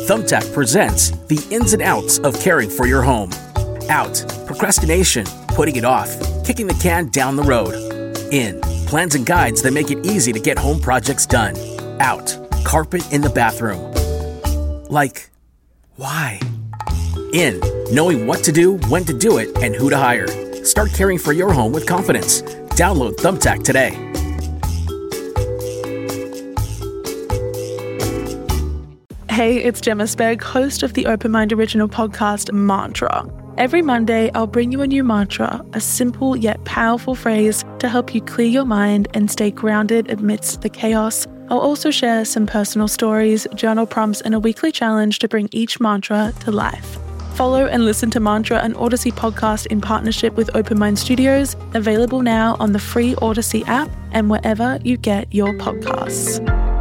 Thumbtack presents the ins and outs of caring for your home. Out, procrastination, putting it off, kicking the can down the road. In, plans and guides that make it easy to get home projects done. Out, carpet in the bathroom. Like, why? In, knowing what to do, when to do it, and who to hire. Start caring for your home with confidence. Download Thumbtack today. Hey, it's Gemma Spegg, host of the Open Mind original podcast, Mantra. Every Monday, I'll bring you a new mantra, a simple yet powerful phrase to help you clear your mind and stay grounded amidst the chaos. I'll also share some personal stories, journal prompts, and a weekly challenge to bring each mantra to life. Follow and listen to Mantra, an Odyssey podcast in partnership with Open Mind Studios, available now on the free Odyssey app and wherever you get your podcasts.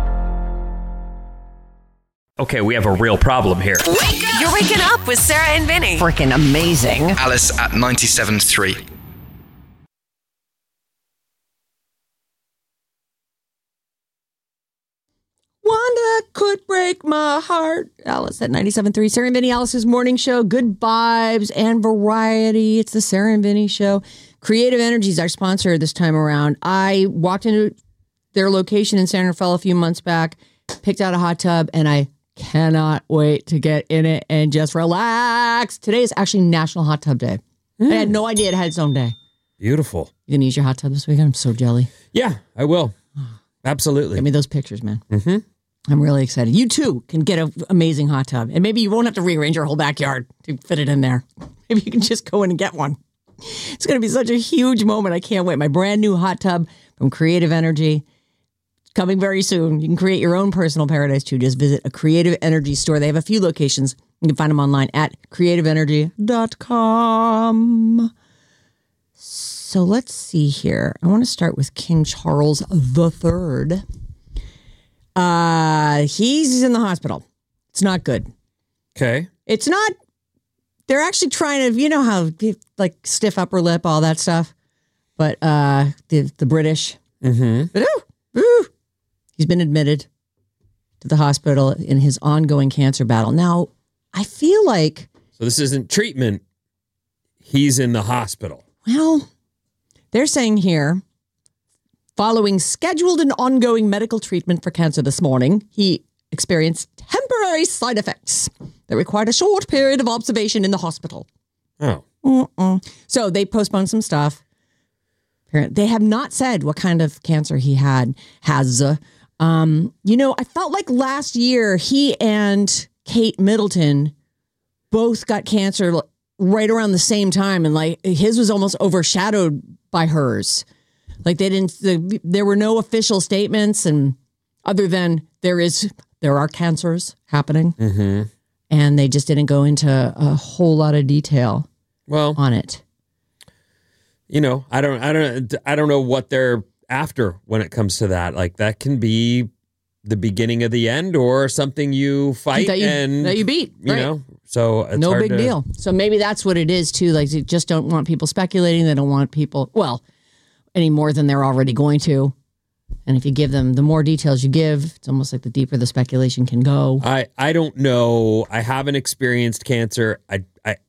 Okay, we have a real problem here. You're waking up with Sarah and Vinny. Freaking amazing. Alice at 97.3. Wanda could break my heart. Alice at 97.3. Sarah and Vinny, Alice's morning show. Good vibes and variety. It's the Sarah and Vinny show. Creative Energy is our sponsor this time around. I walked into their location in San Rafael a few months back, picked out a hot tub, and I cannot wait to get in it and just relax. Today is actually National Hot Tub Day. I had no idea it had its own day. Beautiful. You gonna use your hot tub this weekend? I'm so jelly. Yeah, I will. Absolutely. Give me those pictures, man. Mm-hmm. I'm really excited. You too can get an amazing hot tub. And maybe you won't have to rearrange your whole backyard to fit it in there. Maybe you can just go in and get one. It's going to be such a huge moment. I can't wait. My brand new hot tub from Creative Energy. Coming very soon. You can create your own personal paradise too. Just visit a Creative Energy store. They have a few locations. You can find them online at creativeenergy.com. So let's see here. I want to start with King Charles III. He's in the hospital. It's not good. Okay. It's not. They're actually trying to, you know how, like, stiff upper lip, all that stuff. But the British. Mm-hmm. But he's been admitted to the hospital in his ongoing cancer battle. Now, I feel like... So this isn't treatment. He's in the hospital. Well, they're saying here, following scheduled and ongoing medical treatment for cancer this morning, he experienced temporary side effects that required a short period of observation in the hospital. Oh. So they postponed some stuff. They have not said what kind of cancer he has. You know, I felt like last year he and Kate Middleton both got cancer right around the same time. And like his was almost overshadowed by hers. Like there were no official statements and other than there are cancers happening. Mm-hmm. And they just didn't go into a whole lot of detail on it. You know, I don't know what they're after when it comes to that. Like that can be the beginning of the end or something you fight that you beat. You know, so it's no hard big deal. So maybe that's what it is too. Like they just don't want people speculating. They don't want people any more than they're already going to. And if you give them the more details you give, it's almost like the deeper the speculation can go. I don't know. I haven't experienced cancer. I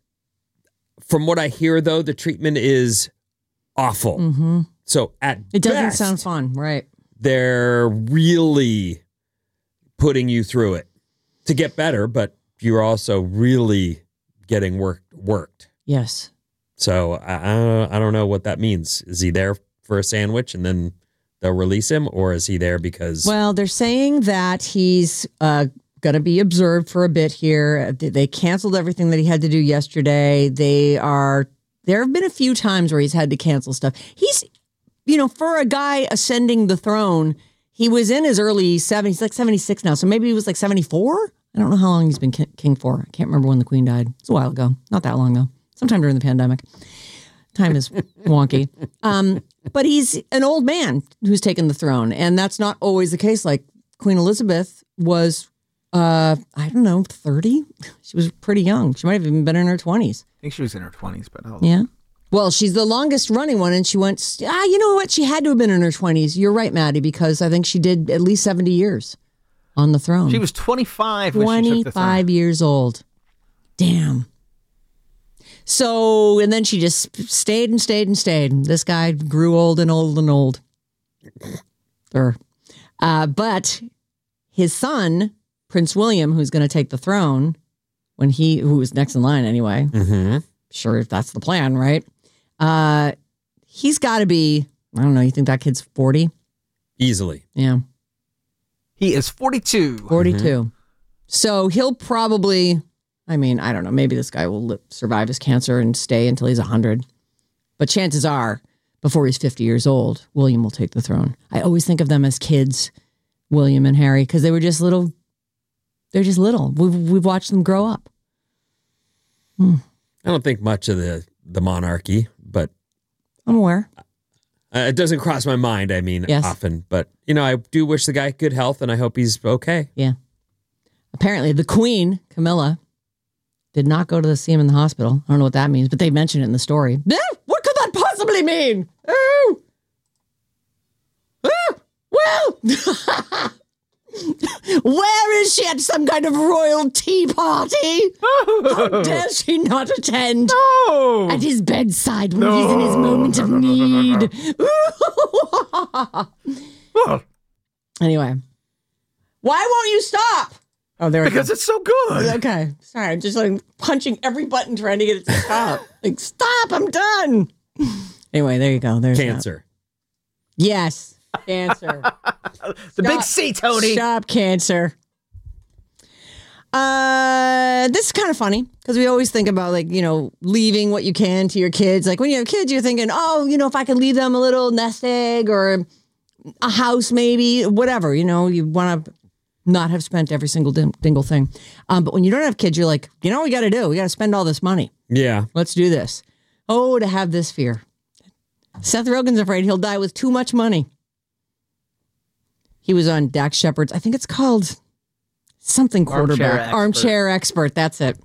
from what I hear though, the treatment is awful. Mm-hmm. So it doesn't sound fun, right? They're really putting you through it to get better, but you're also really getting worked. Yes. So I don't know what that means. Is he there for a sandwich and then they'll release him, or is he there because? Well, they're saying that he's going to be observed for a bit here. They canceled everything that he had to do yesterday. There have been a few times where he's had to cancel stuff. He's, for a guy ascending the throne, he was in his early 70s. He's like 76 now. So maybe he was like 74. I don't know how long he's been king for. I can't remember when the queen died. It's a while ago. Not that long ago. Sometime during the pandemic. Time is wonky. But he's an old man who's taken the throne. And that's not always the case. Like Queen Elizabeth was, 30. She was pretty young. She might have even been in her 20s. I think she was in her 20s, but yeah. Well, she's the longest running one, and she went, you know what? She had to have been in her 20s. You're right, Maddie, because I think she did at least 70 years. on the throne. She was 25 when she took the throne. 25 years old. Damn. So, and then she just stayed and stayed and stayed. This guy grew old and old and old. But his son, Prince William, who's going to take the throne, who was next in line anyway. Mm-hmm. Sure, if that's the plan, right? He's got to be, I don't know, you think that kid's 40? Easily. Yeah. He is 42. 42. Mm-hmm. So he'll probably, I don't know, maybe this guy will survive his cancer and stay until he's 100. But chances are, before he's 50 years old, William will take the throne. I always think of them as kids, William and Harry, because they were just little. They're just little. We've watched them grow up. I don't think much of the monarchy, but I'm aware. It doesn't cross my mind, yes. Often. But, I do wish the guy good health, and I hope he's okay. Yeah. Apparently, the Queen, Camilla, did not go to see him in the hospital. I don't know what that means, but they mentioned it in the story. What could that possibly mean? Oh! Well! Where is she at some kind of royal tea party? How dare she not attend at his bedside when he's in his moment of need? Anyway, why won't you stop? Oh, there we go. Because it's so good. Okay, sorry, I'm just punching every button trying to get it to stop. Stop! I'm done. Anyway, there you go. There's cancer. That. Yes. Cancer. Big C, Tony. Stop cancer. This is kind of funny because we always think about leaving what you can to your kids. Like when you have kids, you're thinking, if I can leave them a little nest egg or a house, maybe whatever. You want to not have spent every single dingle thing. But when you don't have kids, you're like, we got to do? We got to spend all this money. Yeah. Let's do this. Oh, to have this fear. Seth Rogen's afraid he'll die with too much money. He was on Dax Shepard's, I think it's called something quarterback. Armchair expert. That's it.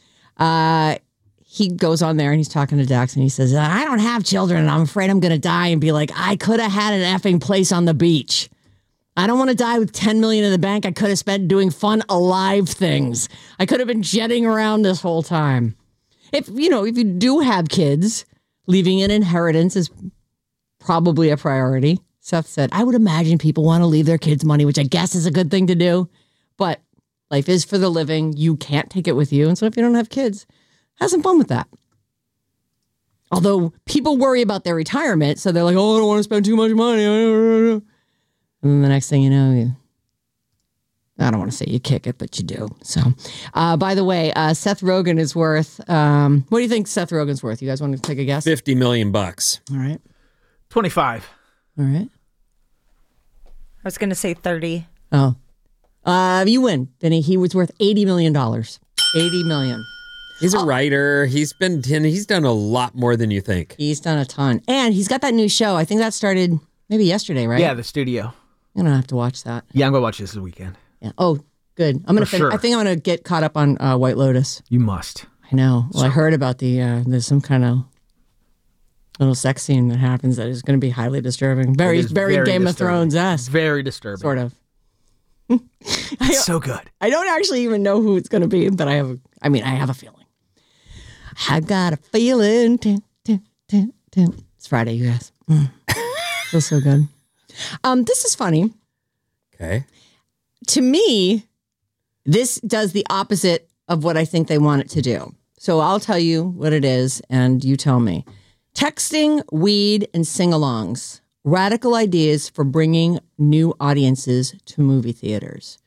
He goes on there and he's talking to Dax and he says, I don't have children and I'm afraid I'm going to die and be like, I could have had an effing place on the beach. I don't want to die with $10 million in the bank. I could have spent doing fun, alive things. I could have been jetting around this whole time. If you do have kids, leaving an inheritance is probably a priority. Seth said, I would imagine people want to leave their kids money, which I guess is a good thing to do. But life is for the living. You can't take it with you. And so if you don't have kids, have some fun with that. Although people worry about their retirement. So they're like, I don't want to spend too much money. And then the next thing you know, I don't want to say you kick it, but you do. So, by the way, Seth Rogen is worth, what do you think Seth Rogen's worth? You guys want to take a guess? $50 million. All right. 25. All right. I was going to say 30. Oh. You win, Vinny. He was worth $80 million. $80 million. He's a writer. He's done a lot more than you think. He's done a ton. And he's got that new show. I think that started maybe yesterday, right? Yeah, The Studio. I'm going to have to watch that. Yeah, I'm going to watch this weekend. Yeah. Oh, good. I'm going to sure. I think I'm going to get caught up on White Lotus. You must. I know. Well, I heard about there's some kind of little sex scene that happens that is going to be highly disturbing. Very Game of Thrones-esque. Very disturbing. Sort of. It's so good. I don't actually even know who it's going to be, but I have a feeling. I got a feeling. It's Friday, you guys. Feels so good. This is funny. Okay. To me, this does the opposite of what I think they want it to do. So I'll tell you what it is, and you tell me. Texting, weed, and sing-alongs. Radical ideas for bringing new audiences to movie theaters.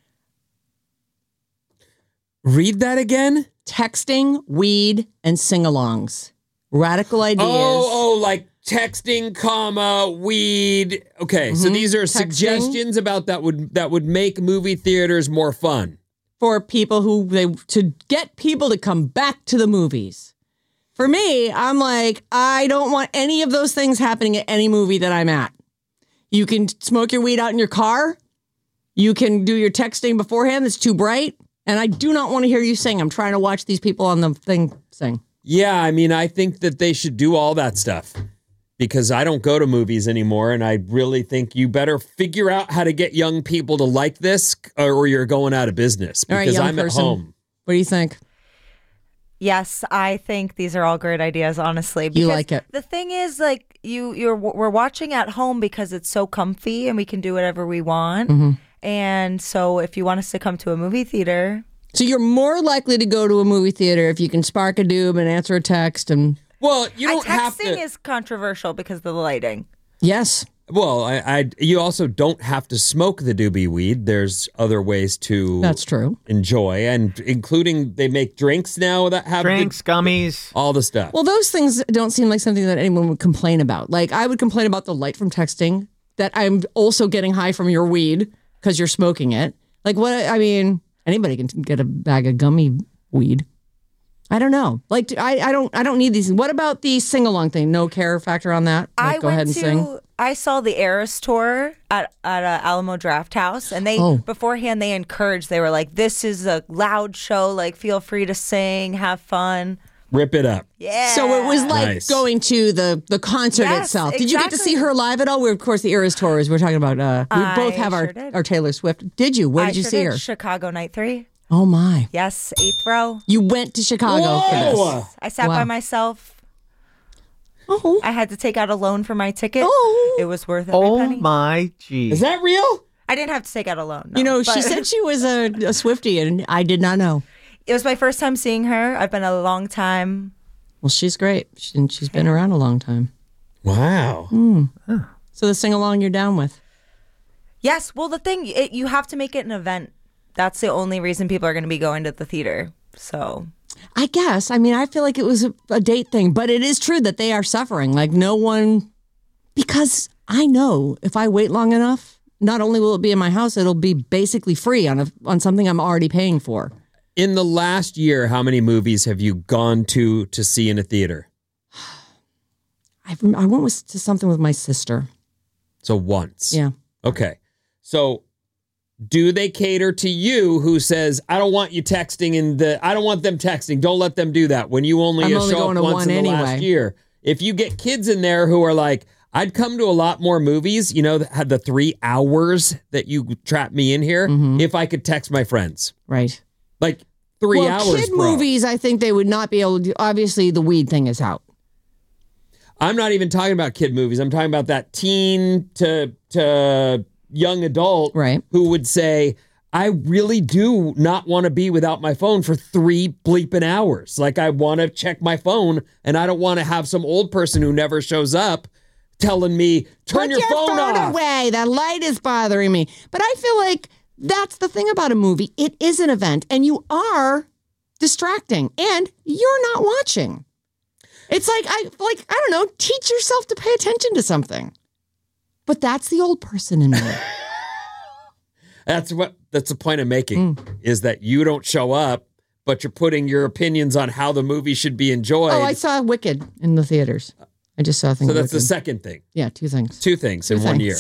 Read that again? Texting, weed, and sing-alongs. Radical ideas. Like texting, weed. Okay, so these are suggestions about that would make movie theaters more fun. For people to get people to come back to the movies. For me, I'm like, I don't want any of those things happening at any movie that I'm at. You can smoke your weed out in your car. You can do your texting beforehand that's too bright. And I do not want to hear you sing. I'm trying to watch these people on the thing sing. Yeah, I think that they should do all that stuff. because I don't go to movies anymore, and I really think you better figure out how to get young people to like this, or you're going out of business. Because I'm at home. What do you think? Yes, I think these are all great ideas, honestly. You like it. The thing is, like, we're watching at home because it's so comfy and we can do whatever we want. Mm-hmm. And so if you want us to come to a movie theater... So you're more likely to go to a movie theater if you can spark a doob and answer a text and... Well, you don't have to... Texting is controversial because of the lighting. Yes. Well, you also don't have to smoke the doobie weed. There's other ways to That's true. enjoy, and including they make drinks now that have gummies, all the stuff. Well, those things don't seem like something that anyone would complain about. Like, I would complain about the light from texting, that I'm also getting high from your weed because you're smoking it. Like, what? I mean, anybody can get a bag of gummy weed. I don't know. Like, I don't need these. What about the sing-along thing? No care factor on that? Like, go ahead and sing. I saw the Eras tour at Alamo Draft House, and they beforehand they encouraged. They were like, "This is a loud show. Like, feel free to sing, have fun, rip it up." Yeah. So it was like going to the concert itself. Did you get to see her live at all? Of course, the Eras tour is. We're talking about. We both have our Taylor Swift. Did you? Where did you see her? Chicago Night 3. Oh my! Yes, 8th row. You went to Chicago for this. I sat by myself. Oh. I had to take out a loan for my ticket. Oh. It was worth every penny. Oh my geez. Is that real? I didn't have to take out a loan. No, you know, she said she was a Swiftie, and I did not know. It was my first time seeing her. I've been a long time. Well, she's great. She's been around a long time. Wow. So the sing-along you're down with? Yes. Well, the thing, you have to make it an event. That's the only reason people are going to be going to the theater. So... I guess. I mean, I feel like it was a date thing, but it is true that they are suffering. Like, no one... Because I know if I wait long enough, not only will it be in my house, it'll be basically free on something I'm already paying for. In the last year, how many movies have you gone to see in a theater? I went to something with my sister. So once. Yeah. Okay. So do they cater to you who says, I don't want you texting I don't want them texting. Don't let them do that when you only show up once in the last year. If you get kids in there who are like, I'd come to a lot more movies, you know, that had the 3 hours that you trapped me in here, if I could text my friends. Right. Like 3 hours, kid movies, I think they would not be able to. Obviously, the weed thing is out. I'm not even talking about kid movies. I'm talking about that teen to young adult who would say, I really do not want to be without my phone for 3 bleeping hours. Like, I want to check my phone, and I don't want to have some old person who never shows up telling me, turn your phone off. Away. That light is bothering me. But I feel like that's the thing about a movie. It is an event, and you are distracting, and you're not watching. It's like, I don't know, teach yourself to pay attention to something. But that's the old person in me. That's the point I'm making, is that you don't show up, but you're putting your opinions on how the movie should be enjoyed. Oh, I saw Wicked in the theaters. I just saw things. So that's Wicked. the second thing. Yeah, 2 things. 2 things in 1 year.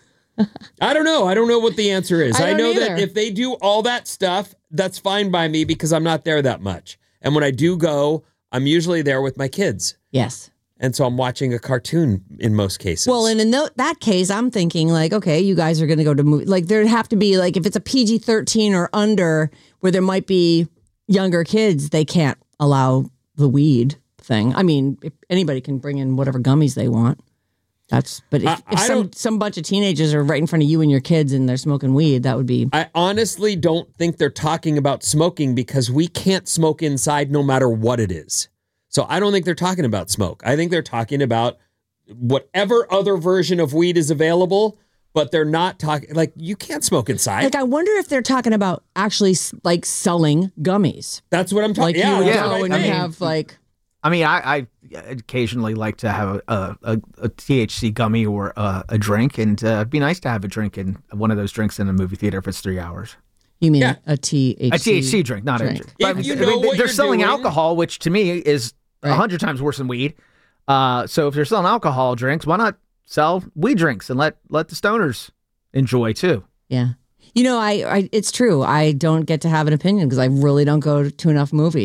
I don't know. I don't know what the answer is. I know that if they do all that stuff, that's fine by me because I'm not there that much. And when I do go, I'm usually there with my kids. Yes. And so I'm watching a cartoon in most cases. Well, and in that case, I'm thinking like, okay, you guys are going to go to movie. Like, there'd have to be like, if it's a PG-13 or under, where there might be younger kids, they can't allow the weed thing. I mean, if anybody can bring in whatever gummies they want. But if some bunch of teenagers are right in front of you and your kids and they're smoking weed, that would be... I honestly don't think they're talking about smoking because we can't smoke inside no matter what it is. So I don't think they're talking about smoke. I think they're talking about whatever other version of weed is available, but they're not talking... Like, you can't smoke inside. Like, I wonder if they're talking about actually, like, selling gummies. That's what I'm talking about. Like, you would go and you have, like... I mean, I occasionally like to have a THC gummy or a drink, and it'd be nice to have a drink in one of those drinks in a movie theater if it's 3 hours. You mean a THC? A THC drink, not a drink. If you know what they're you're selling doing. alcohol, which to me is 100 times worse than weed. So if they're selling alcohol drinks, why not sell weed drinks and let the stoners enjoy too? Yeah. You know, I it's true. I don't get to have an opinion because I really don't go to enough movies.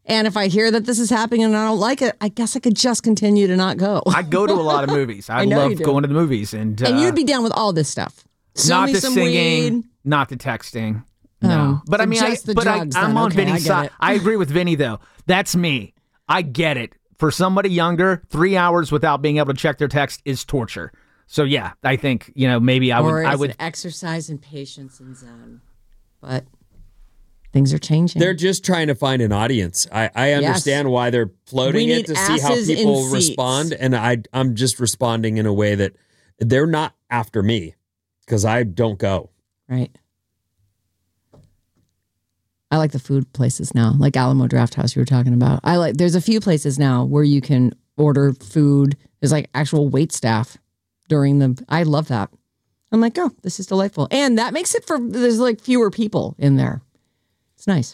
And if I hear that this is happening and I don't like it, I guess I could just continue to not go. I go to a lot of movies. I love going to the movies. And you'd be down with all this stuff. Not the singing, weed. Not the texting. No. But I mean, I'm on Vinny's side. I agree with Vinny, though. That's me. I get it. For somebody younger, 3 hours without being able to check their text is torture. So, yeah, I think, maybe I would. It exercise in patience and zen. But things are changing. They're just trying to find an audience. I understand why they're floating it to see how people respond. And I'm just responding in a way that they're not after me because I don't go. Right. I like the food places now, like Alamo Drafthouse you were talking about. There's a few places now where you can order food. There's like actual wait staff I love that. I'm like, oh, this is delightful. And that makes it there's like fewer people in there. It's nice.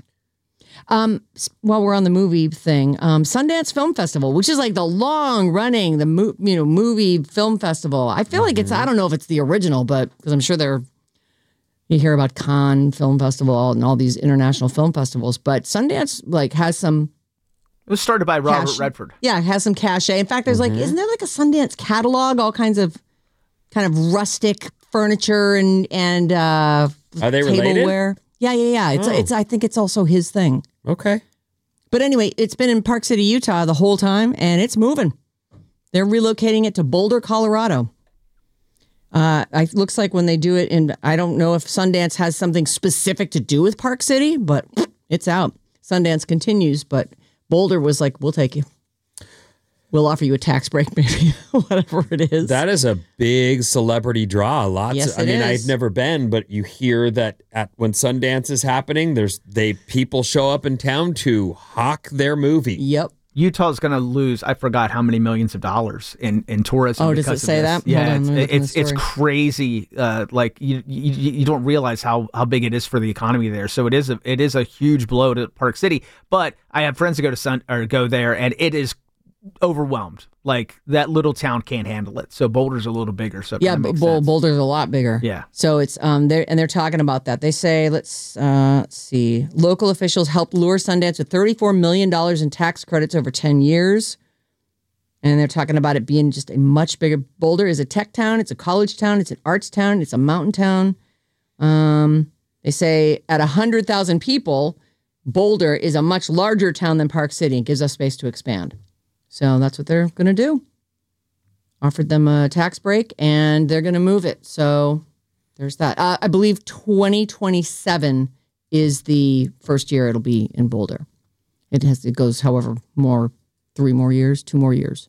While we're on the movie thing, Sundance Film Festival, which is like the long running, movie film festival. I feel like I don't know if it's the original, but because I'm sure you hear about Cannes Film Festival and all these international film festivals, but Sundance has some. It was started by Robert Redford. Yeah, it has some cachet. In fact, there's isn't there like a Sundance catalog, all kinds of kind of rustic furniture and are they tableware? Related? Yeah. It's I think it's also his thing. Okay. But anyway, it's been in Park City, Utah the whole time, and it's moving. They're relocating it to Boulder, Colorado. It looks like when they do it I don't know if Sundance has something specific to do with Park City, but it's out. Sundance continues, but Boulder was like, we'll take you. We'll offer you a tax break, maybe, whatever it is. That is a big celebrity draw. Yes, it is. I've never been, but you hear that when Sundance is happening, people show up in town to hawk their movie. Yep. Utah's going to lose, I forgot how many millions of dollars in tourism. Oh, does it say that? Yeah, it's crazy. You don't realize how big it is for the economy there. So it is a huge blow to Park City. But I have friends that go there, and it is overwhelmed. Like that little town can't handle it. So Boulder's a little bigger. So Boulder's a lot bigger. Yeah. So it's they're talking about that. They say let's see. Local officials helped lure Sundance with $34 million in tax credits over 10 years, and they're talking about it being just a much bigger. Boulder is a tech town. It's a college town. It's an arts town. It's a mountain town. They say at 100,000 people, Boulder is a much larger town than Park City and gives us space to expand. So that's what they're going to do. Offered them a tax break, and they're going to move it. So there's that. I believe 2027 is the first year it'll be in Boulder. It goes, however, 3 more years, 2 more years.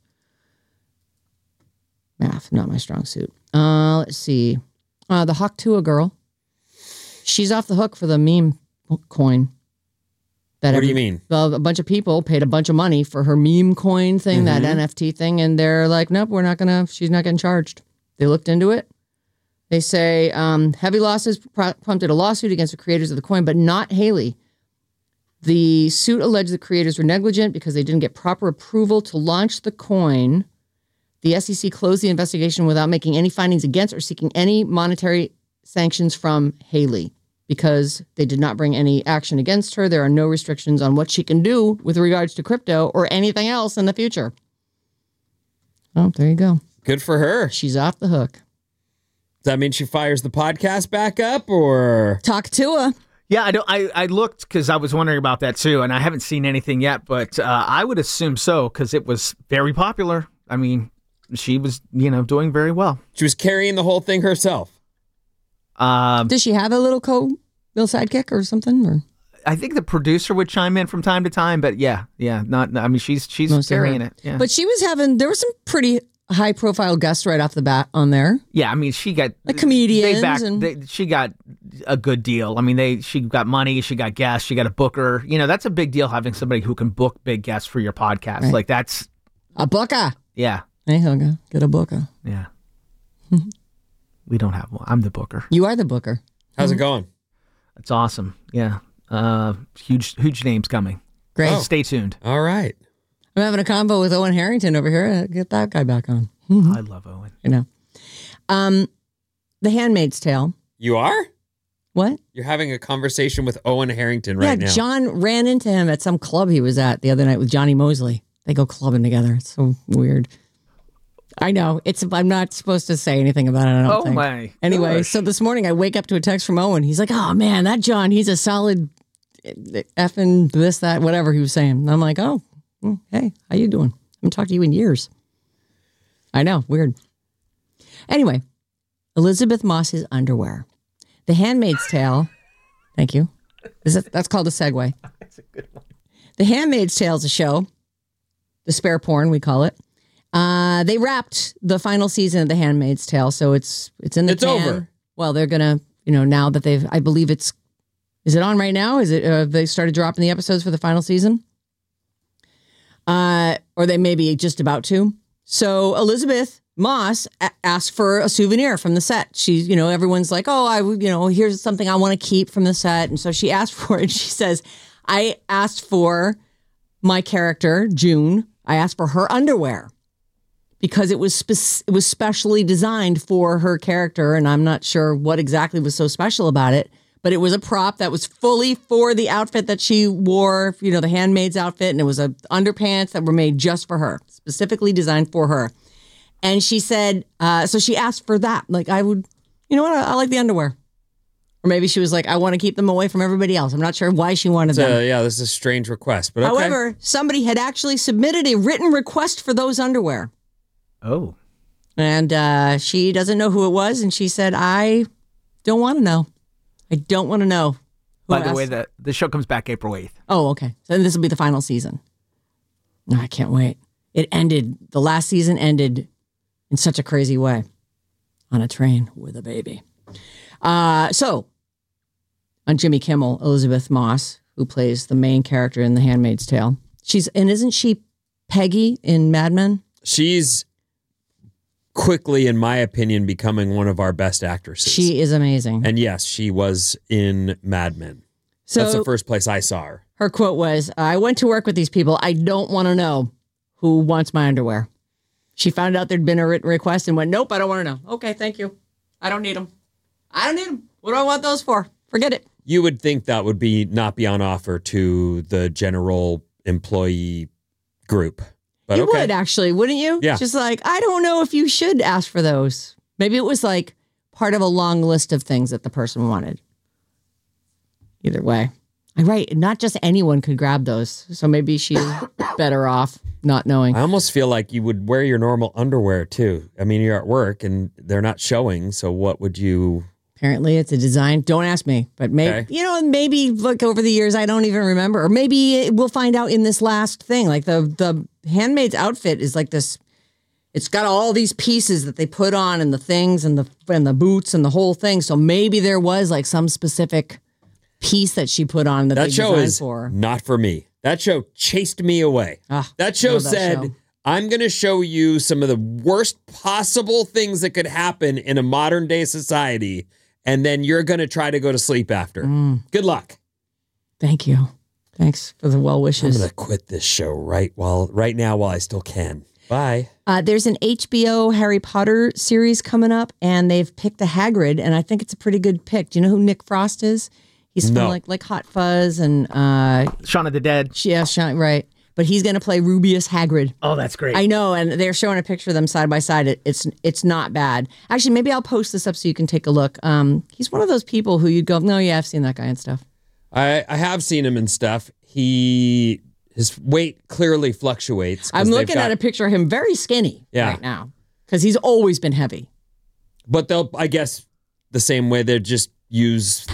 Math, not my strong suit. Let's see. The Hawktua girl. She's off the hook for the meme coin. What do you mean? Well, a bunch of people paid a bunch of money for her meme coin thing, that NFT thing, and they're like, nope, she's not getting charged. They looked into it. They say heavy losses prompted a lawsuit against the creators of the coin, but not Haley. The suit alleged the creators were negligent because they didn't get proper approval to launch the coin. The SEC closed the investigation without making any findings against or seeking any monetary sanctions from Haley. Because they did not bring any action against her. There are no restrictions on what she can do with regards to crypto or anything else in the future. Oh, there you go. Good for her. She's off the hook. Does that mean she fires the podcast back up or? Talk to her. Yeah, I looked because I was wondering about that too, and I haven't seen anything yet, but I would assume so because it was very popular. I mean, she was, doing very well. She was carrying the whole thing herself. Does she have a little sidekick or something? Or I think the producer would chime in from time to time, but yeah. She's carrying it. Yeah. But there were some pretty high profile guests right off the bat on there. Yeah, I mean, she got like comedians. She got a good deal. I mean, she got money, she got guests, she got a booker. That's a big deal having somebody who can book big guests for your podcast. Right. Like that's a booker. Yeah. Hey, Helga, get a booker. Yeah. We don't have one. I'm the booker. You are the booker. How's it going? It's awesome. Yeah. Huge names coming. Great. Oh. Stay tuned. All right. I'm having a convo with Owen Harrington over here. Get that guy back on. I love Owen. The Handmaid's Tale. You are? What? You're having a conversation with Owen Harrington right now. Yeah, John ran into him at some club he was at the other night with Johnny Mosley. They go clubbing together. It's so weird. I know. I'm not supposed to say anything about it, I don't think. My Anyway, gosh. so this morning I wake up to a text from Owen. He's like, oh, man, that John, he's a solid effing this, that, whatever he was saying. And I'm like, oh, hey, how you doing? I haven't talked to you in years. I know. Weird. Anyway, Elizabeth Moss's underwear. The Handmaid's Tale. Thank you. That's called a segue. That's a good one. The Handmaid's Tale is a show. The spare porn, we call it. They wrapped the final season of The Handmaid's Tale, so it's in the can. Over. Well, they're gonna, now that I believe is it on right now? Is it? They started dropping the episodes for the final season, or they may be just about to. So Elizabeth Moss asked for a souvenir from the set. She's, everyone's like, oh, here's something I want to keep from the set, and so she asked for it. And she says, I asked for my character June. I asked for her underwear because it was specially designed for her character, and I'm not sure what exactly was so special about it, but it was a prop that was fully for the outfit that she wore, the handmaid's outfit, and it was underpants that were made just for her, specifically designed for her. And she said, so she asked for that. Like, I would, I like the underwear. Or maybe she was like, I want to keep them away from everybody else. I'm not sure why she wanted them. Yeah, this is a strange request. But okay. However, somebody had actually submitted a written request for those underwear. Oh. And she doesn't know who it was. And she said, I don't want to know. I don't want to know. By the way, the show comes back April 8th. Oh, okay. So this will be the final season. Oh, I can't wait. The last season ended in such a crazy way. On a train with a baby. So, on Jimmy Kimmel, Elizabeth Moss, who plays the main character in The Handmaid's Tale. Isn't she Peggy in Mad Men? She's quickly, in my opinion, becoming one of our best actresses. She is amazing. And yes, she was in Mad Men. So that's the first place I saw her. Her quote was, I went to work with these people. I don't want to know who wants my underwear. She found out there'd been a written request and went, nope, I don't want to know. Okay, thank you. I don't need them. What do I want those for? Forget it. You would think that would not be on offer to the general employee group. But you would actually, wouldn't you? Yeah. Just like, I don't know if you should ask for those. Maybe it was like part of a long list of things that the person wanted. Either way. Right. Not just anyone could grab those. So maybe she's better off not knowing. I almost feel like you would wear your normal underwear too. I mean, you're at work and they're not showing. So what would you... Apparently it's a design. Don't ask me, but maybe, maybe look over the years. I don't even remember. Or maybe we'll find out in this last thing. Like the handmaid's outfit is like this. It's got all these pieces that they put on and the things and the boots and the whole thing. So maybe there was like some specific piece that she put on that they show designed is for. Not for me. That show chased me away. That show said, I'm going to show you some of the worst possible things that could happen in a modern day society. And then you're going to try to go to sleep after. Good luck. Thank you. Thanks for the well wishes. I'm going to quit this show right now while I still can. Bye. There's an HBO Harry Potter series coming up, and they've picked a Hagrid, and I think it's a pretty good pick. Do you know who Nick Frost is? He's from like Hot Fuzz and Shaun of the Dead. Yeah, right. But he's going to play Rubeus Hagrid. Oh, that's great. I know, and they're showing a picture of them side by side. It's not bad. Actually, maybe I'll post this up so you can take a look. He's one of those people who you'd go, no, yeah, I've seen that guy and stuff. I have seen him and stuff. His weight clearly fluctuates. I'm looking at a picture of him very skinny right now because he's always been heavy. But I guess, the same way they just use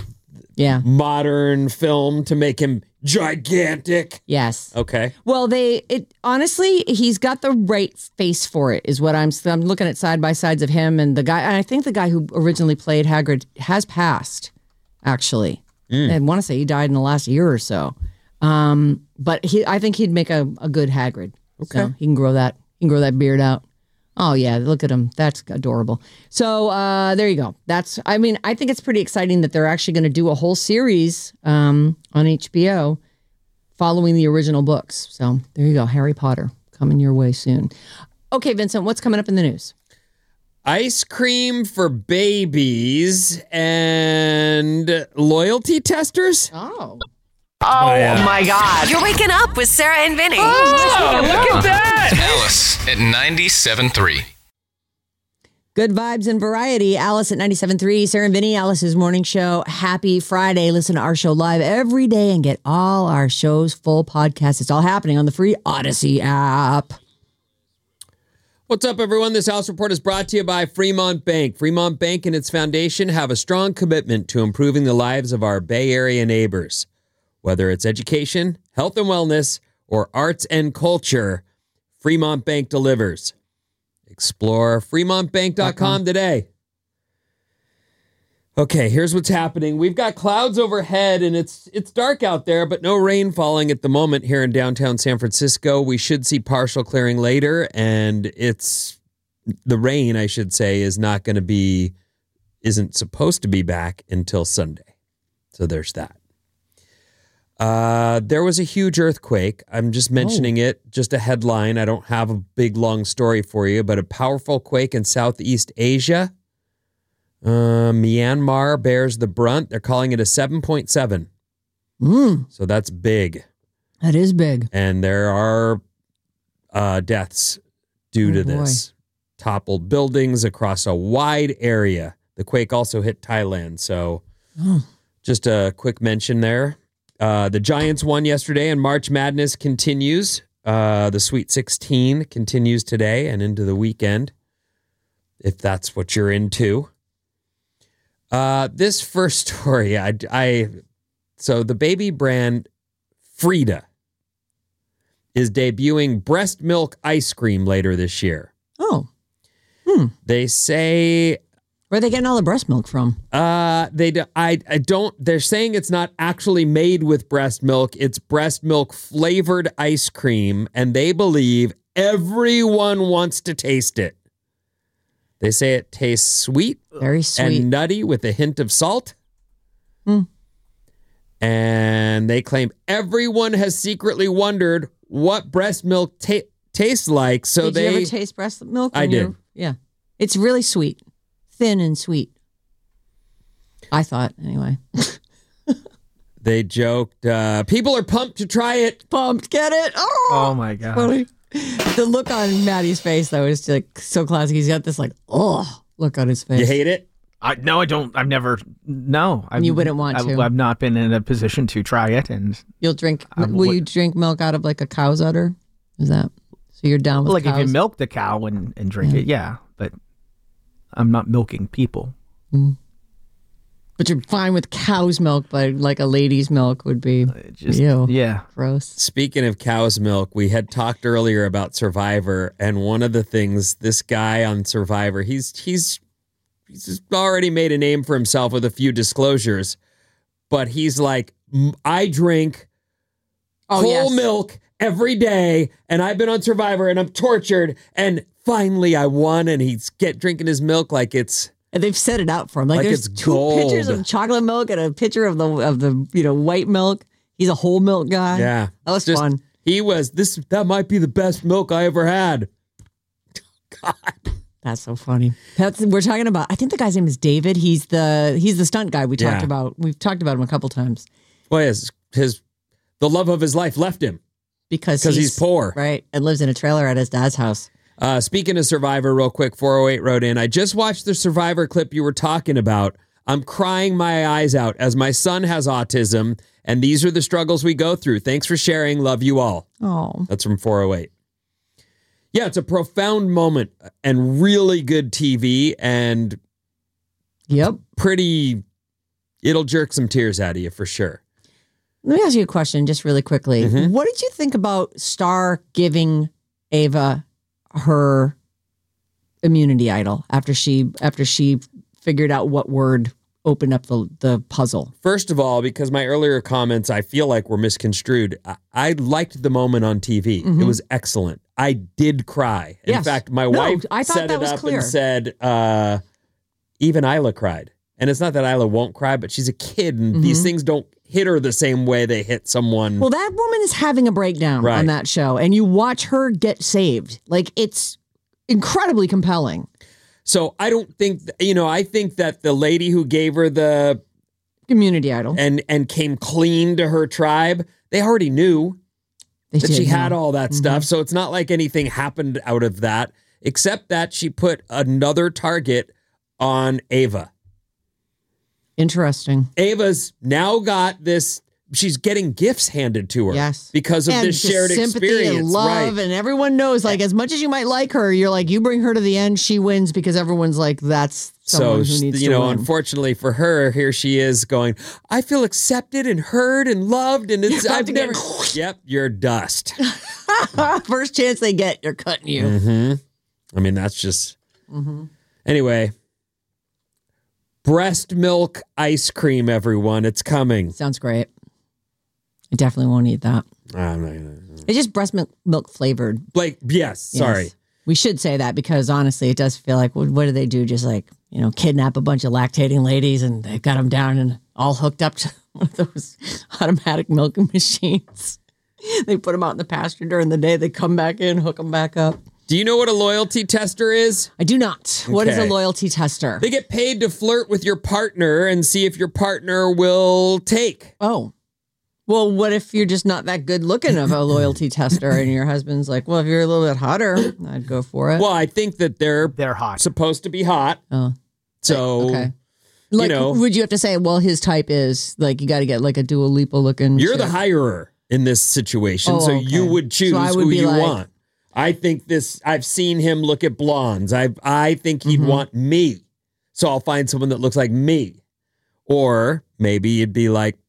modern film to make him gigantic. Yes. Okay. Well, honestly, he's got the right face for it, is what I'm looking at side by sides of him and the guy. And I think the guy who originally played Hagrid has passed, actually. I want to say he died in the last year or so. But I think he'd make a good Hagrid. Okay. So he can grow that beard out. Oh yeah, look at him. That's adorable. So there you go. I think it's pretty exciting that they're actually going to do a whole series on HBO following the original books. So there you go. Harry Potter coming your way soon. Okay, Vincent, what's coming up in the news? ice cream for babies and loyalty testers. Oh. Oh my God. You're waking up with Sarah and Vinny. Oh, look at that. Alice at 97.3. Good vibes and variety. Alice at 97.3. Sarah and Vinny, Alice's morning show. Happy Friday. Listen to our show live every day and get all our shows full podcasts. It's all happening on the free Odyssey app. What's up, everyone? This House Report is brought to you by Fremont Bank. Fremont Bank and its foundation have a strong commitment to improving the lives of our Bay Area neighbors. Whether it's education, health and wellness, or arts and culture, Fremont Bank delivers. Explore fremontbank.com today. Okay, here's what's happening. We've got clouds overhead, and it's dark out there, but no rain falling at the moment here in downtown San Francisco. We should see partial clearing later, and the rain, I should say, isn't supposed to be back until Sunday. So there's that. There was a huge earthquake. I'm just mentioning it, just a headline. I don't have a big, long story for you, but a powerful quake in Southeast Asia. Myanmar bears the brunt. They're calling it a 7.7. So that's big. That is big. And there are deaths due to this. Toppled buildings across a wide area. The quake also hit Thailand. So just a quick mention there. The Giants won yesterday, and March Madness continues. The Sweet 16 continues today and into the weekend, if that's what you're into. This first story, so the baby brand Frida is debuting breast milk ice cream later this year. Oh. They say... Where are they getting all the breast milk from? They're saying it's not actually made with breast milk. It's breast milk flavored ice cream, and they believe everyone wants to taste it. They say it tastes sweet. Very sweet. And nutty with a hint of salt. And they claim everyone has secretly wondered what breast milk tastes like. So Did you ever taste breast milk? I did. Yeah. It's really sweet. Thin and sweet. I thought, anyway. They joked, people are pumped to try it. Pumped, get it? Oh my God. Funny. The look on Maddie's face, though, is like so classic. He's got this look on his face. You hate it? No, I don't. I've never. No. You wouldn't want to. I've not been in a position to try it. And you'll drink. Will you drink milk out of like a cow's udder? Is that so? You're down with cows? If you milk the cow and drink it, yeah. But I'm not milking people. But you're fine with cow's milk, but like a lady's milk would be ew. Yeah. Gross. Speaking of cow's milk, we had talked earlier about Survivor, and one of the things, this guy on Survivor, he's already made a name for himself with a few disclosures, but he's like, I drink whole milk every day, and I've been on Survivor, and I'm tortured, and finally I won, and he's drinking his milk like it's... And they've set it out for him. Like there's two pictures of chocolate milk and a picture of the white milk. He's a whole milk guy. Yeah. That was fun. That might be the best milk I ever had. God. That's so funny. We're talking about, I think the guy's name is David. He's the stunt guy we talked about. We've talked about him a couple times. Well, the love of his life left him. Because he's poor. Right. And lives in a trailer at his dad's house. Speaking of Survivor, real quick, 408 wrote in, I just watched the Survivor clip you were talking about. I'm crying my eyes out as my son has autism, and these are the struggles we go through. Thanks for sharing. Love you all. Oh, that's from 408. Yeah, it's a profound moment and really good TV and it'll jerk some tears out of you for sure. Let me ask you a question just really quickly. Mm-hmm. What did you think about Star giving Ava her immunity idol after she figured out what word opened up the puzzle? First of all, because my earlier comments I feel like were misconstrued, I liked the moment on TV. Mm-hmm. It was excellent. I did cry. In fact, my wife set it up and said, even Isla cried. And it's not that Isla won't cry, but she's a kid and these things don't hit her the same way they hit someone. Well, that woman is having a breakdown on that show, and you watch her get saved. Like, it's incredibly compelling. So I don't think, I think that the lady who gave her the community idol and came clean to her tribe, they already knew that she had all that stuff. So it's not like anything happened out of that, except that she put another target on Ava. Interesting. Ava's now got this. She's getting gifts handed to her. Yes. Because of this shared sympathy experience. And love. Right. And everyone knows, like, as much as you might like her, you're like, you bring her to the end, she wins because everyone's like, that's someone who needs to win. Unfortunately for her, here she is going, I feel accepted and heard and loved. And it's, I've never. Yep, you're dust. First chance they get, you're cutting you. Mm-hmm. I mean, that's just. Mm-hmm. Anyway. Breast milk ice cream, everyone. It's coming. Sounds great. I definitely won't eat that. I'm not gonna. It's just breast milk flavored. Yes, sorry. We should say that because honestly, it does feel like, what do they do? Just like, kidnap a bunch of lactating ladies and they've got them down and all hooked up to one of those automatic milking machines. They put them out in the pasture during the day. They come back in, hook them back up. Do you know what a loyalty tester is? I do not. Okay. What is a loyalty tester? They get paid to flirt with your partner and see if your partner will take. Oh. Well, what if you're just not that good looking of a loyalty tester and your husband's like, well, if you're a little bit hotter, I'd go for it. Well, I think that they're hot. Supposed to be hot. Oh. So, okay. Like, would you have to say, well, his type is like, you got to get like a Dua Lipa looking. You're the hirer in this situation. So you would choose who you want. I think I've seen him look at blondes. I think he'd want me. So I'll find someone that looks like me. Or maybe it'd be like,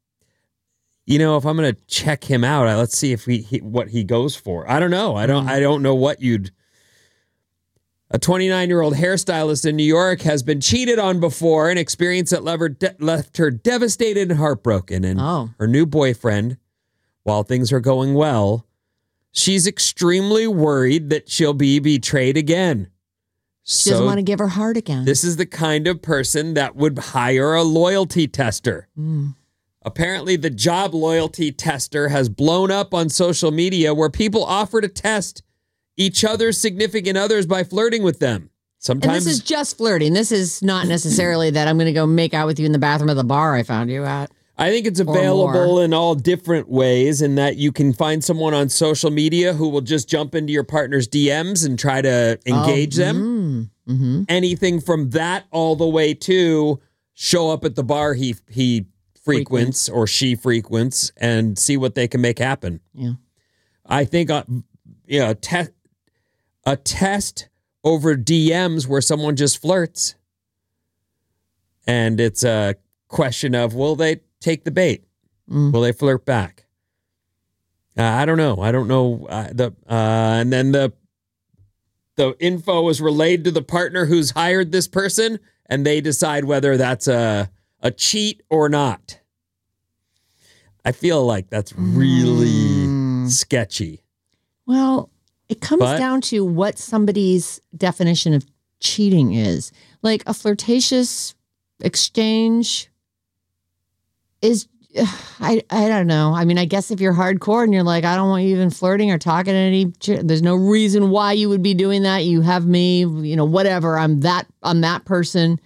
if I'm going to check him out, let's see if what he goes for. I don't know. I don't know what you'd. A 29-year-old hairstylist in New York has been cheated on before. An experience that left her devastated and heartbroken. And her new boyfriend, while things are going well, she's extremely worried that she'll be betrayed again. She doesn't want to give her heart again. This is the kind of person that would hire a loyalty tester. Apparently, the job loyalty tester has blown up on social media where people offer to test each other's significant others by flirting with them. Sometimes, and this is just flirting. This is not necessarily that I'm going to go make out with you in the bathroom of the bar I found you at. I think it's available in all different ways, in that you can find someone on social media who will just jump into your partner's DMs and try to engage them. Mm-hmm. Anything from that all the way to show up at the bar he frequents or she frequents and see what they can make happen. Yeah, I think a test over DMs where someone just flirts, and it's a question of, will they take the bait? Will they flirt back? I don't know. And then the info is relayed to the partner who's hired this person, and they decide whether that's a cheat or not. I feel like that's really sketchy. Well, it comes down to what somebody's definition of cheating is. Like a flirtatious exchange is, I don't know. I mean, I guess if you're hardcore and you're like, I don't want you even flirting or talking to there's no reason why you would be doing that. You have me, whatever. I'm that person.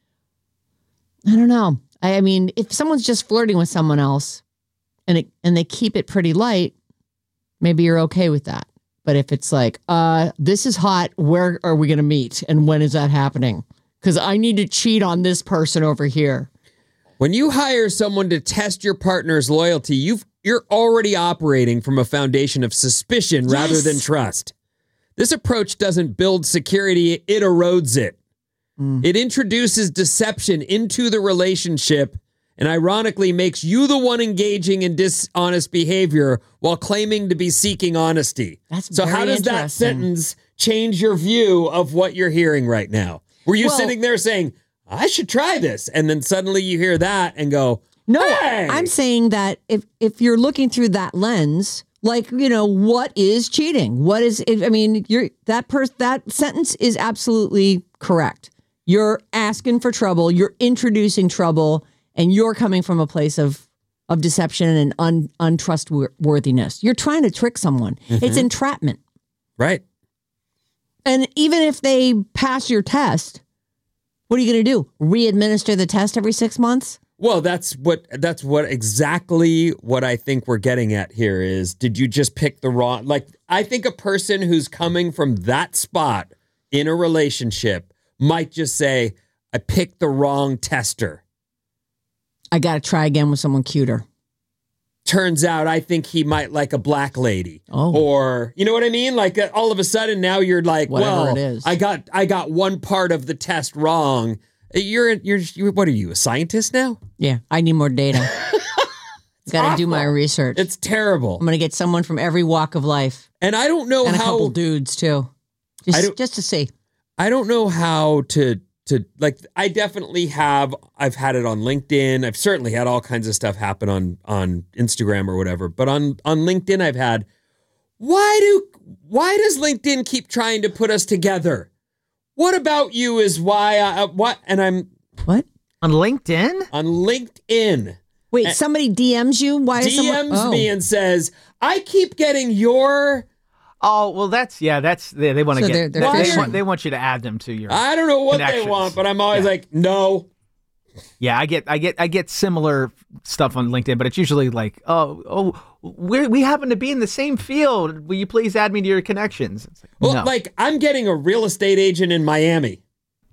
I don't know. I mean, if someone's just flirting with someone else and they keep it pretty light, maybe you're okay with that. But if it's like, this is hot, where are we going to meet? And when is that happening? Because I need to cheat on this person over here. When you hire someone to test your partner's loyalty, you're already operating from a foundation of suspicion rather than trust. This approach doesn't build security, it erodes it. It introduces deception into the relationship and ironically makes you the one engaging in dishonest behavior while claiming to be seeking honesty. So how does that sentence change your view of what you're hearing right now? Were you sitting there saying, I should try this, and then suddenly you hear that and go, no, hey! I'm saying that if you're looking through that lens, like, what is cheating? What is, I mean, that sentence is absolutely correct. You're asking for trouble. You're introducing trouble, and you're coming from a place of deception and untrustworthiness. You're trying to trick someone. It's entrapment. Right. And even if they pass your test, what are you going to do? Re-administer the test every 6 months? Well, that's what exactly what I think we're getting at here is, did you just pick the wrong, like, I think a person who's coming from that spot in a relationship might just say, I picked the wrong tester. I got to try again with someone cuter. Turns out I think he might like a black lady. Oh. Or, you know what I mean? Like all of a sudden now you're like, whatever well, it is. I got one part of the test wrong. You're what are you, a scientist now? Yeah, I need more data. Got to do my research. It's terrible. I'm going to get someone from every walk of life. And I don't know and how. a couple dudes too. Just to see. I don't know how to like, I definitely have, I've had it on LinkedIn. I've certainly had all kinds of stuff happen on Instagram or whatever. But on LinkedIn, I've had, why does LinkedIn keep trying to put us together? What about you is why what? And I'm. What? On LinkedIn? On LinkedIn. Wait, somebody DMs you? Why is DMs me and says, I keep getting your. Oh, well, that's they want to get. They want you to add them to your. I don't know what they want, but I'm always like, no. Yeah, I get similar stuff on LinkedIn, but it's usually like, we happen to be in the same field. Will you please add me to your connections? It's like, well, no. like, I'm getting a real estate agent in Miami.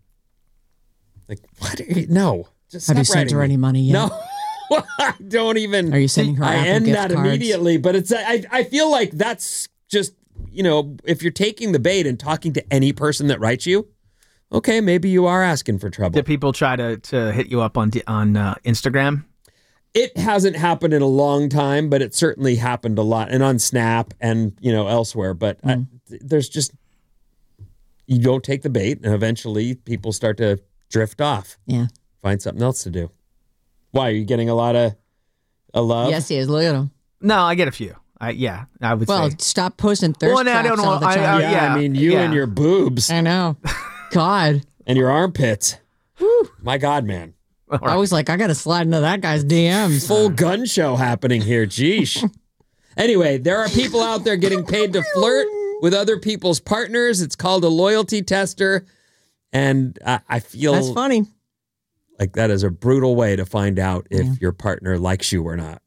Like, what? No. Just have you sent her any money yet? No. I don't even. Are you sending her? I end that cards? Immediately, but it's. I feel like that's just, if you're taking the bait and talking to any person that writes you, okay, maybe you are asking for trouble. Did people try to hit you up on Instagram? It hasn't happened in a long time, but it certainly happened a lot, and on Snap and elsewhere. But there's just, you don't take the bait, and eventually people start to drift off. Yeah, find something else to do. Why, are you getting a lot of love? Yes, he is. Look at him. No, I get a few. I would say. Well, stop posting thirst traps I don't know. all the time. I mean, you and your boobs. I know. God. And your armpits. Whew. My God, man. Right. I was like, I got to slide into that guy's DMs. Full gun show happening here. Jeesh. Anyway, there are people out there getting paid to flirt with other people's partners. It's called a loyalty tester. And I feel... That's funny. Like that is a brutal way to find out if your partner likes you or not.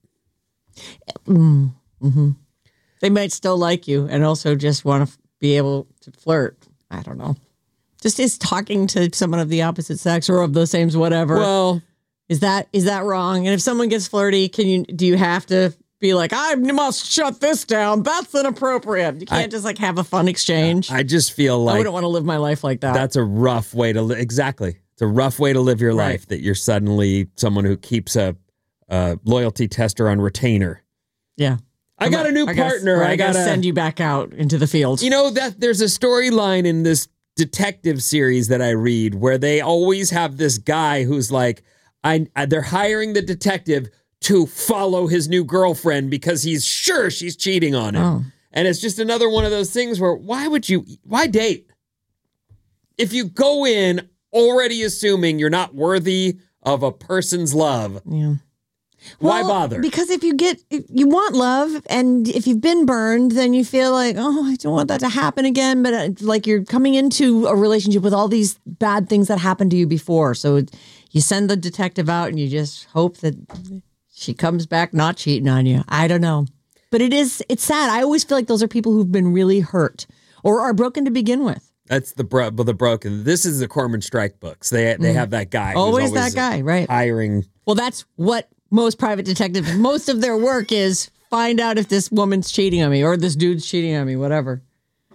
Mm-hmm. They might still like you and also just want to be able to flirt. I don't know. Just is talking to someone of the opposite sex or of the same whatever. Well, is that wrong? And if someone gets flirty, do you have to be like, I must shut this down? That's inappropriate. You can't just like have a fun exchange. I just feel like I wouldn't want to live my life like that. That's a rough way to live. Exactly. It's a rough way to live your life that you're suddenly someone who keeps a loyalty tester on retainer. Yeah. I got a new partner. I got to send you back out into the field. That there's a storyline in this detective series that I read where they always have this guy who's like, they're hiring the detective to follow his new girlfriend because he's sure she's cheating on him. Oh. And it's just another one of those things where why date? If you go in already assuming you're not worthy of a person's love. Yeah. Why bother? Because if you want love, and if you've been burned, then you feel like, I don't want that to happen again. But like you're coming into a relationship with all these bad things that happened to you before. So you send the detective out and you just hope that she comes back not cheating on you. I don't know. But it's sad. I always feel like those are people who've been really hurt or are broken to begin with. That's the broken. This is the Corman Strike books. They have that guy. Always that guy, right? Hiring. Well, that's what most private detectives, most of their work is find out if this woman's cheating on me or this dude's cheating on me, whatever.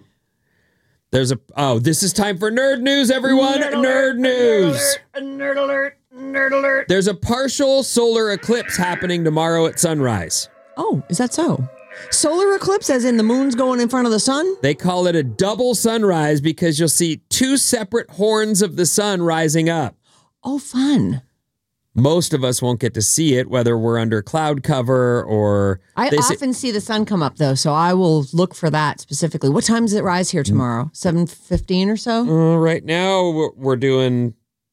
This is time for nerd news, everyone. Nerd news. Nerd alert. Nerd alert. There's a partial solar eclipse happening tomorrow at sunrise. Oh, is that so? Solar eclipse as in the moon's going in front of the sun? They call it a double sunrise because you'll see two separate horns of the sun rising up. Oh, fun. Most of us won't get to see it, whether we're under cloud cover or... I often see the sun come up, though, so I will look for that specifically. What time does it rise here tomorrow? 7:15 or so? Right now, we're doing...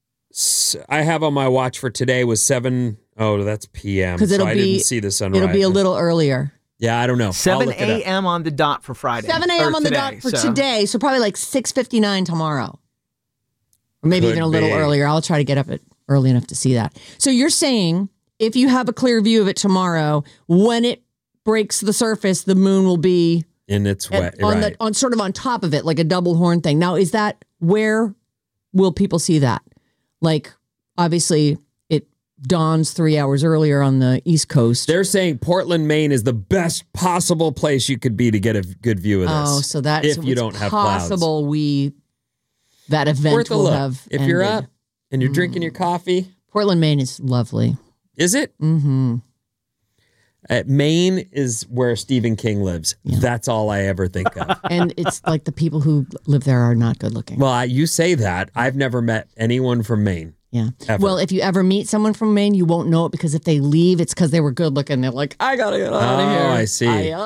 I have on my watch for today was 7... Oh, that's PM, because I didn't see the sunrise. It'll be a little earlier. Yeah, I don't know. 7 a.m. on the dot for Friday. 7 a.m. on the dot for today. So probably like 6:59 tomorrow. Or maybe even a little earlier. I'll try to get up early enough to see that. So you're saying if you have a clear view of it tomorrow, when it breaks the surface, the moon will be in its way, on sort of on top of it, like a double horn thing. Now, is that where will people see that? Like, obviously, it dawns 3 hours earlier on the East Coast. They're saying Portland, Maine is the best possible place you could be to get a good view of this. Oh, so that's if you don't have possible clouds. That event will have if ended. You're up and you're drinking your coffee. Portland, Maine is lovely. Is it? Mm-hmm. Maine is where Stephen King lives. Yeah. That's all I ever think of. And it's like the people who live there are not good looking. Well, you say that. I've never met anyone from Maine. Yeah. Ever. Well, if you ever meet someone from Maine, you won't know it because if they leave, it's because they were good looking. They're like, I got to get out of here. Oh, I see.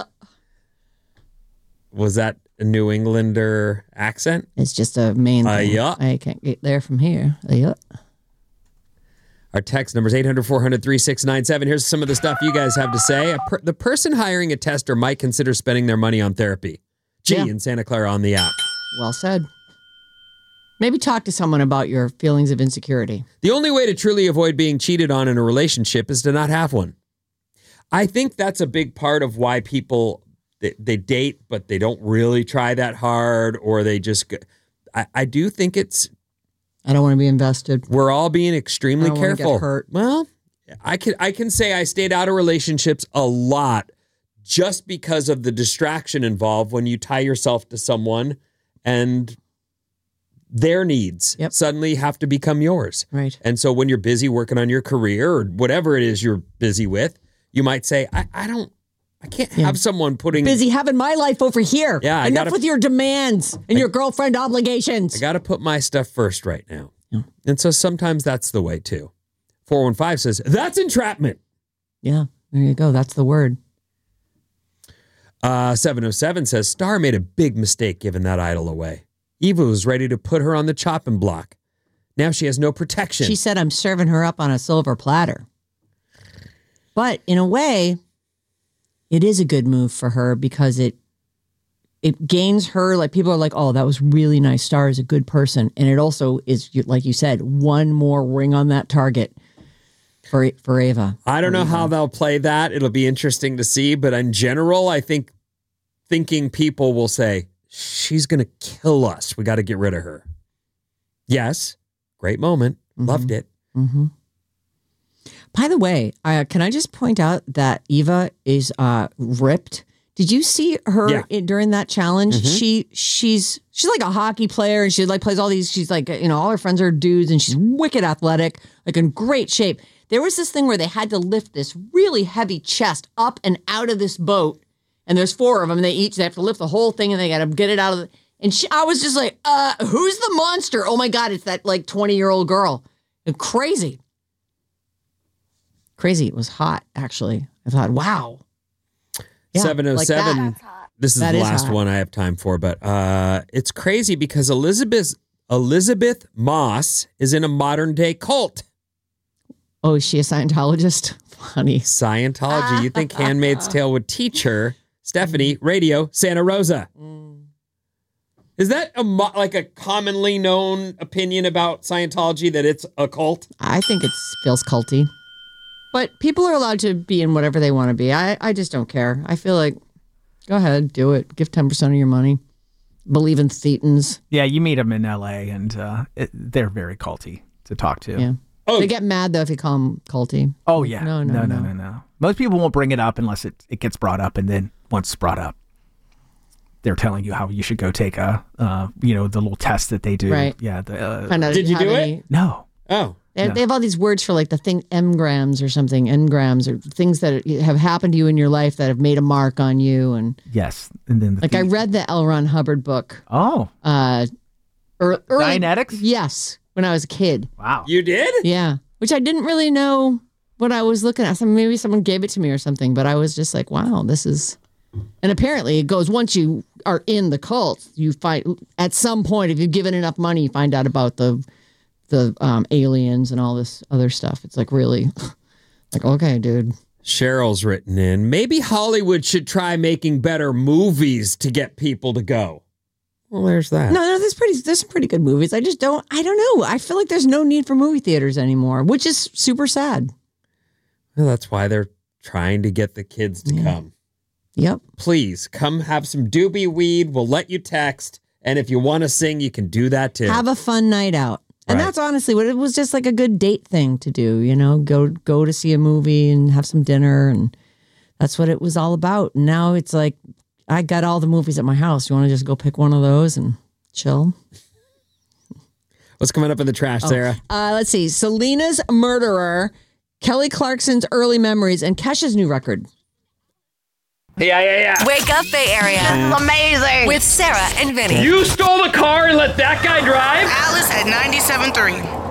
Was that a New Englander accent? It's just a Maine thing. Yeah. I can't get there from here. Yeah. Our text number is 800-400-3697. Here's some of the stuff you guys have to say. The person hiring a tester might consider spending their money on therapy. In Santa Clara on the app. Well said. Maybe talk to someone about your feelings of insecurity. The only way to truly avoid being cheated on in a relationship is to not have one. I think that's a big part of why people, they date, but they don't really try that hard, or they just, I do think it's, I don't want to be invested. We're all being extremely careful. I don't want to get hurt. Well, I can say I stayed out of relationships a lot just because of the distraction involved when you tie yourself to someone and their needs suddenly have to become yours. Right. And so when you're busy working on your career or whatever it is you're busy with, you might say, I can't have someone putting... Busy having my life over here. Yeah, Enough with your demands and your girlfriend obligations. I got to put my stuff first right now. Yeah. And so sometimes that's the way too. 415 says, that's entrapment. Yeah, there you go. That's the word. 707 says, Star made a big mistake giving that idol away. Eva was ready to put her on the chopping block. Now she has no protection. She said, I'm serving her up on a silver platter. But in a way... it is a good move for her because it gains her, like people are like, oh, that was really nice. Star is a good person. And it also is, like you said, one more ring on that target for Ava. I don't know how they'll play that. It'll be interesting to see. But in general, I think thinking people will say, she's going to kill us. We got to get rid of her. Yes. Great moment. Mm-hmm. Loved it. Mm-hmm. By the way, can I just point out that Eva is ripped? Did you see her during that challenge? Mm-hmm. She's like a hockey player, and she like plays all these. She's like, all her friends are dudes, and she's wicked athletic, like in great shape. There was this thing where they had to lift this really heavy chest up and out of this boat, and there's 4 of them. And they have to lift the whole thing, and they got to get it out of the. And I was just like, who's the monster? Oh my God, it's that like 20-year-old girl. And crazy. It was hot, actually. I thought, wow. Yeah, 707. Like this is the last one I have time for, but it's crazy because Elizabeth Moss is in a modern day cult. Oh, is she a Scientologist? Funny. Scientology. You think Handmaid's Tale would teach her? Stephanie, radio, Santa Rosa. Is that like a commonly known opinion about Scientology that it's a cult? I think it feels culty. But people are allowed to be in whatever they want to be. I just don't care. I feel like, go ahead, do it. Give 10% of your money. Believe in thetans. Yeah, you meet them in L.A. and they're very culty to talk to. Yeah. Oh. They get mad, though, if you call them culty. Oh, yeah. No. Most people won't bring it up unless it gets brought up. And then once it's brought up, they're telling you how you should go take the little test that they do. Right. Yeah. Did you do it? No. Oh. They have all these words for like the thing engrams or something, engrams or things that have happened to you in your life that have made a mark on you. And yes. And then I read the L. Ron Hubbard book. Oh. Early, Dianetics? Yes. When I was a kid. Wow. You did? Yeah. Which I didn't really know what I was looking at. Maybe someone gave it to me or something, but I was just like, wow, this is... And apparently it goes, once you are in the cult, you find, at some point, if you've given enough money, you find out about the aliens and all this other stuff. It's like really like, okay, dude. Cheryl's written in, maybe Hollywood should try making better movies to get people to go. Well, there's that. No, there's some pretty good movies. I don't know. I feel like there's no need for movie theaters anymore, which is super sad. Well, that's why they're trying to get the kids to come. Yep. Please come have some doobie weed. We'll let you text. And if you want to sing, you can do that too. Have a fun night out. And that's honestly what it was, just like a good date thing to do, go to see a movie and have some dinner. And that's what it was all about. And now it's like, I got all the movies at my house. You want to just go pick one of those and chill? What's coming up in the trash, Sarah? Let's see. Selena's Murderer, Kelly Clarkson's Early Memories, and Kesha's new record. Yeah. Wake up, Bay Area. This is amazing. With Sarah and Vinny. You stole the car and let that guy drive? Alice at 97.3.